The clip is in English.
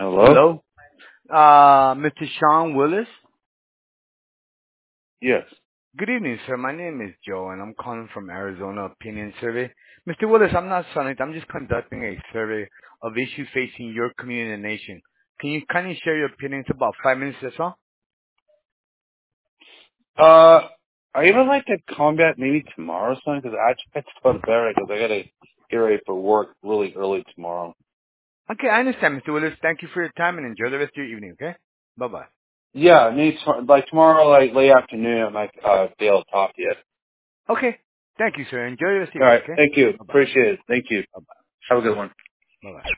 Hello? Hello? Mr. Sean Willis? Yes. Good evening, sir. My name is Joe, and I'm calling from Arizona Opinion Survey. Mr. Willis, I'm not selling it. I'm just conducting a survey of issues facing your community and nation. Can you kindly share your opinions about 5 minutes or so? I even like to combat maybe tomorrow or something, because I have to go to bed because I got to get ready for work really early tomorrow. Okay, I understand, Mr. Willis. Thank you for your time, and enjoy the rest of your evening, okay? Bye-bye. Yeah, maybe like tomorrow, like late afternoon, I might be able to talk to you. Okay. Thank you, sir. Enjoy the rest of All your evening, right. okay? Thank you. Bye-bye. Appreciate it. Thank you. Bye-bye. Have a good one. Bye-bye.